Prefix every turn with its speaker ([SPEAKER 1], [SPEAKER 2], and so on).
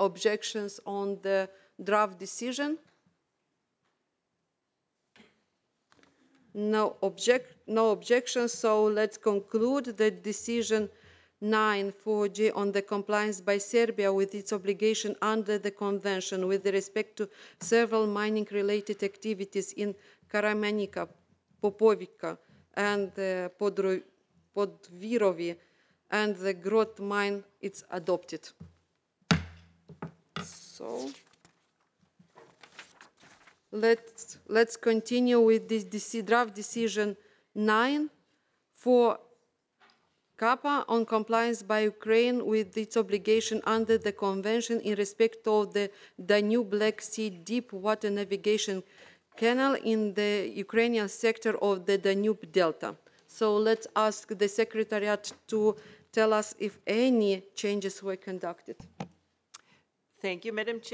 [SPEAKER 1] objections on the draft decision? No objections, so let's conclude that decision 9/4G on the compliance by Serbia with its obligation under the Convention with respect to several mining-related activities in Karamenika, Popovica, and Podvirovi, and the Grot mine, it's adopted. So let's continue with this draft decision 9 for Kappa on compliance by Ukraine with its obligation under the Convention in respect of the Danube Black Sea deep water navigation canal in the Ukrainian sector of the Danube Delta. So let's ask the Secretariat to tell us if any changes were conducted.
[SPEAKER 2] Thank you, Madam Chair.